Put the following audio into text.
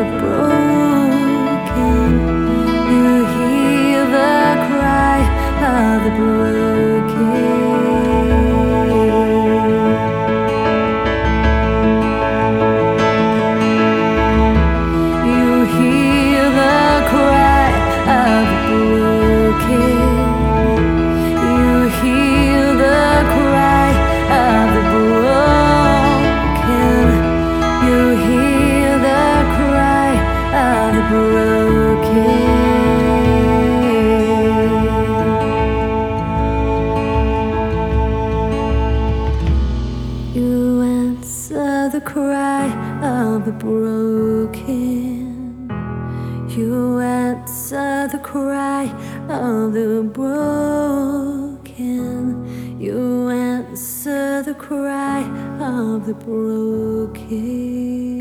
broken. You hear the cry of the broken. You hear the cry of the broken. You hear the cry of the broken. You hear the cry of the broken. You answer the cry of the broken. You answer the cry of the broken. You answer the cry of the broken.